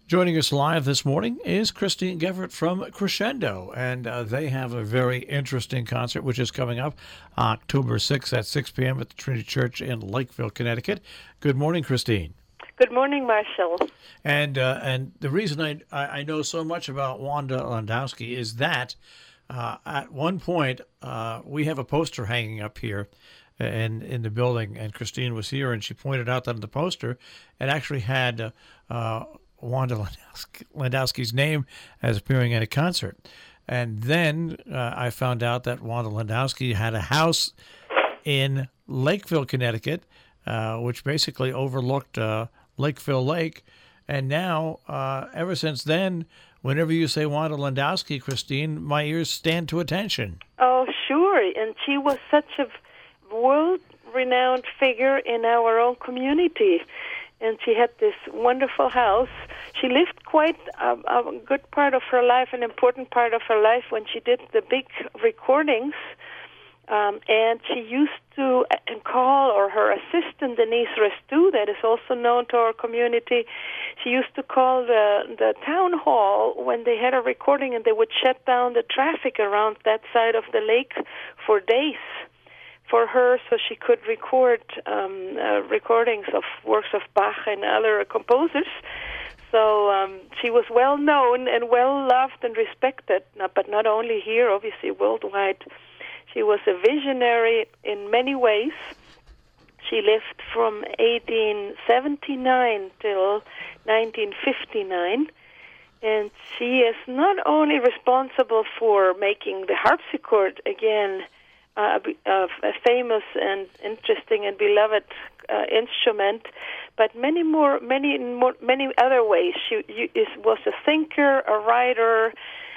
Joining us live this morning is Christine Geffert from Crescendo, and they have a very interesting concert which is coming up October 6th at 6 p.m. at the Trinity Church in Lakeville, Connecticut. Good morning, Christine. Good morning, Marshall. And the reason I know so much about Wanda Landowski is that at one point we have a poster hanging up here in the building, and Christine was here, and she pointed out that on the poster it actually had Wanda Landowski's name as appearing at a concert. And then I found out that Wanda Landowski had a house in Lakeville, Connecticut, which basically overlooked Lakeville Lake. And now, ever since then, whenever you say Wanda Landowski, Christine, my ears stand to attention. Oh, sure. And she was such a world-renowned figure in our own community. And she had this wonderful house. She lived quite a good part of her life, an important part of her life, when she did the big recordings. And she used to call, or her assistant, Denise Restu, that is also known to our community, she used to call the town hall when they had a recording, and they would shut down the traffic around that side of the lake for days for her, so she could record recordings of works of Bach and other composers. So she was well known and well loved and respected, but not only here, obviously worldwide. She was a visionary in many ways. She lived from 1879 till 1959, and she is not only responsible for making the harpsichord again a famous and interesting and beloved instrument, but many other ways. She was a thinker, a writer,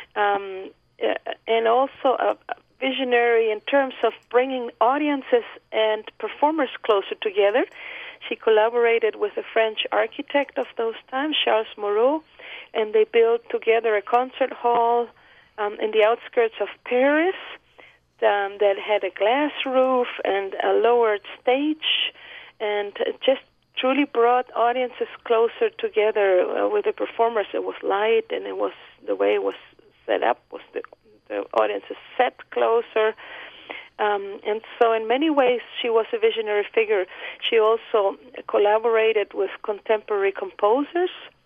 and also a visionary in terms of bringing audiences and performers closer together. She collaborated with a French architect of those times, Charles Moreau, and they built together a concert hall in the outskirts of Paris that had a glass roof and a lowered stage, and just truly brought audiences closer together with the performers. It was light, and it was the way it was set up was the audiences sat closer. And so in many ways she was a visionary figure. She also collaborated with contemporary composers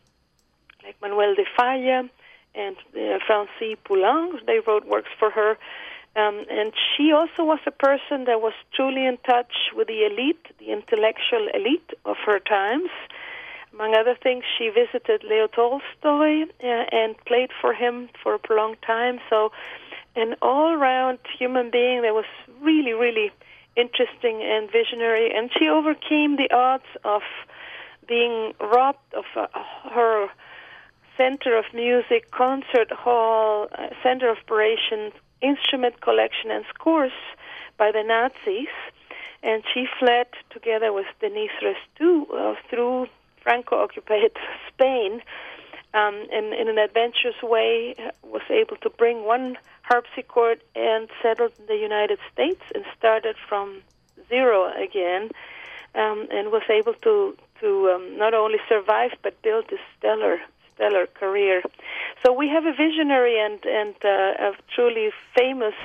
like Manuel de Falla and Francis Poulenc. They wrote works for her. And she also was a person that was truly in touch with the elite, the intellectual elite of her times. Among other things, she visited Leo Tolstoy and played for him for a prolonged time. So an all-round human being that was really, really interesting and visionary. And she overcame the odds of being robbed of her center of music, concert hall, center of operations, instrument collection, and scores by the Nazis. And she fled together with Denise Restu through Franco-occupied Spain, and in an adventurous way was able to bring one harpsichord and settled in the United States and started from zero again, and was able to not only survive but build a stellar career. So we have a visionary and a truly famous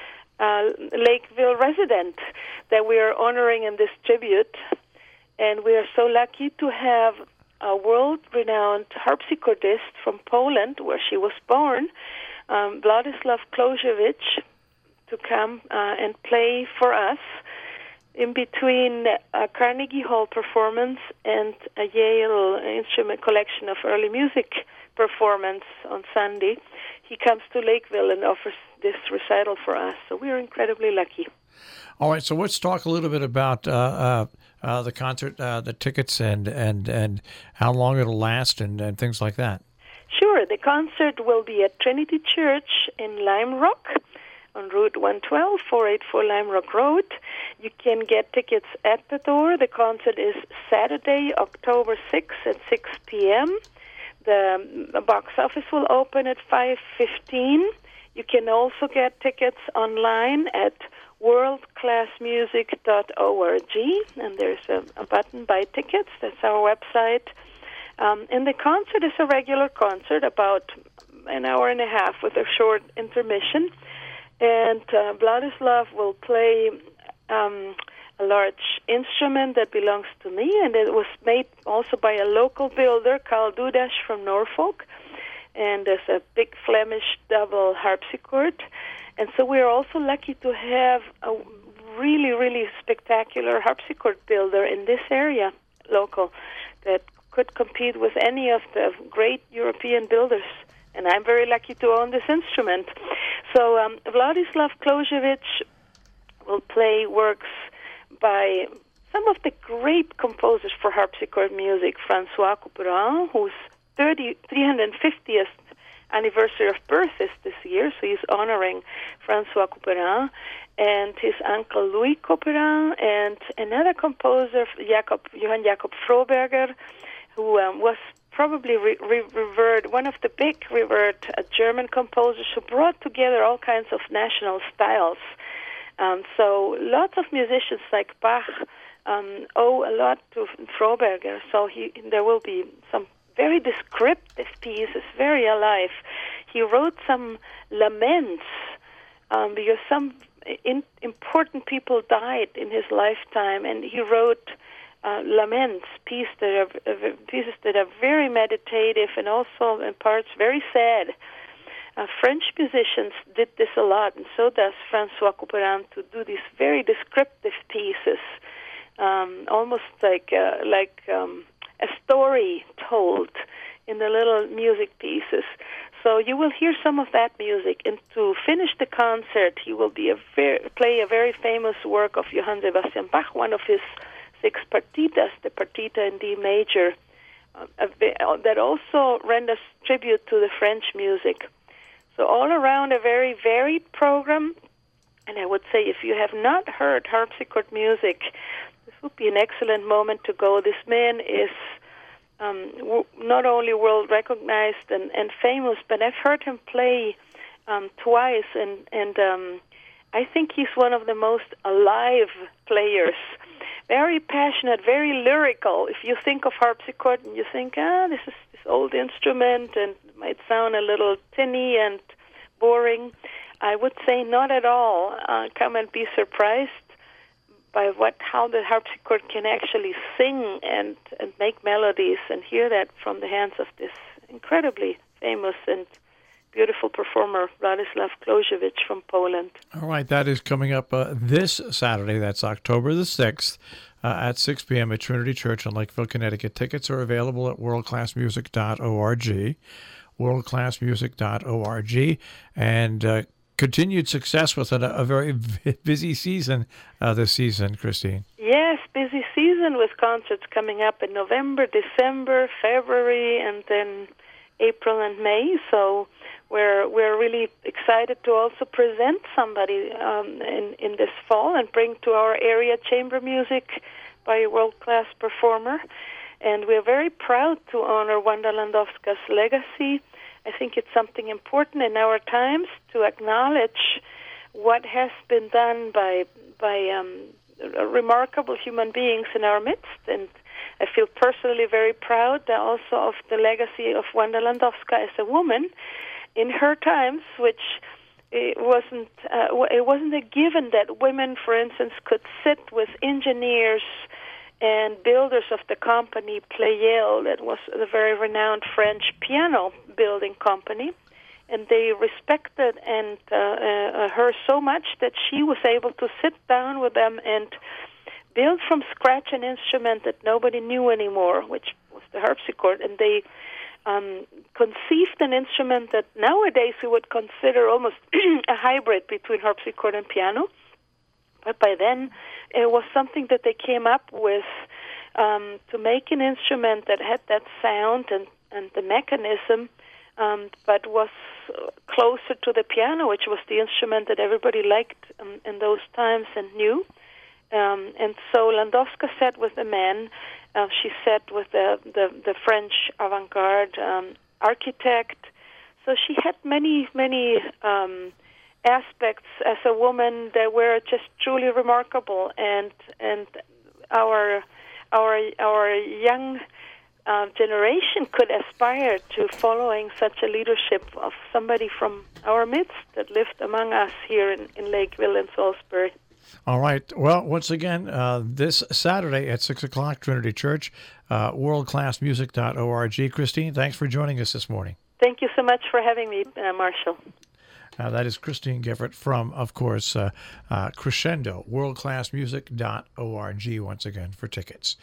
Lakeville resident that we are honoring in this tribute. And we are so lucky to have a world-renowned harpsichordist from Poland, where she was born, Władysław Kloziewicz, to come and play for us in between a Carnegie Hall performance and a Yale instrument collection of early music performance on Sunday. He comes to Lakeville and offers this recital for us, so we are incredibly lucky. All right, so let's talk a little bit about the concert, the tickets, and how long it'll last, and things like that. Sure. The concert will be at Trinity Church in Lime Rock on Route 112, 484 Lime Rock Road. You can get tickets at the door. The concert is Saturday, October 6th at 6 p.m. The box office will open at 5:15. You can also get tickets online at worldclassmusic.org, and there's a button, Buy Tickets. That's our website. And the concert is a regular concert, about an hour and a half with a short intermission. And Vladislav will play a large instrument that belongs to me, and it was made also by a local builder, Carl Dudas from Norfolk. And there's a big Flemish double harpsichord. And so we're also lucky to have a really, really spectacular harpsichord builder in this area, local, that could compete with any of the great European builders. And I'm very lucky to own this instrument. So Vladislav Kložević will play works by some of the great composers for harpsichord music. François Couperin, whose 350th anniversary of birth is this year, so he's honoring François Couperin, and his uncle Louis Couperin, and another composer, Johann Jakob Froberger, who was probably revered, one of the big revered German composers who brought together all kinds of national styles. So lots of musicians like Bach owe a lot to Froberger. So there will be some very descriptive pieces, very alive. He wrote some laments because some important people died in his lifetime, and he wrote laments, pieces that are very meditative and also in parts very sad. French musicians did this a lot, and so does François Couperin, to do these very descriptive pieces, almost like a story told in the little music pieces. So you will hear some of that music, and to finish the concert, he will play a very famous work of Johann Sebastian Bach, one of his 6 partitas, the partita in D major, that also renders tribute to the French music. So all around a very varied program, and I would say if you have not heard harpsichord music, this would be an excellent moment to go. This man is not only world recognized and famous, but I've heard him play twice, and I think he's one of the most alive players. Very passionate, very lyrical. If you think of harpsichord and you think, this is this old instrument and it might sound a little tinny and boring, I would say not at all. Come and be surprised by how the harpsichord can actually sing and make melodies, and hear that from the hands of this incredibly famous and beautiful performer, Vladislav Kložević from Poland. All right, that is coming up this Saturday. That's October the 6th at 6 p.m. at Trinity Church in Lakeville, Connecticut. Tickets are available at worldclassmusic.org, worldclassmusic.org, and continued success with a very busy season this season, Christine. Yes, busy season with concerts coming up in November, December, February, and then April and May. So we're really excited to also present somebody in this fall and bring to our area chamber music by a world-class performer. And we're very proud to honor Wanda Landowska's legacy. I think it's something important in our times to acknowledge what has been done by remarkable human beings in our midst. And I feel personally very proud also of the legacy of Wanda Landowska as a woman in her times, which it wasn't a given that women, for instance, could sit with engineers and builders of the company Pleyel, that was a very renowned French piano building company, and they respected her so much that she was able to sit down with them and build from scratch an instrument that nobody knew anymore, which was the harpsichord. And they conceived an instrument that nowadays we would consider almost a hybrid between harpsichord and piano. But by then, it was something that they came up with to make an instrument that had that sound and the mechanism, but was closer to the piano, which was the instrument that everybody liked in those times and knew. And so Landowska sat with the men. She sat with the French avant-garde architect. So she had many aspects as a woman that were just truly remarkable. And our young generation could aspire to following such a leadership of somebody from our midst that lived among us here in Lakeville and Salisbury. All right. Well, once again, this Saturday at 6 o'clock, Trinity Church, worldclassmusic.org. Christine, thanks for joining us this morning. Thank you so much for having me, Marshall. That is Christine Gifford from, of course, Crescendo, worldclassmusic.org, once again, for tickets.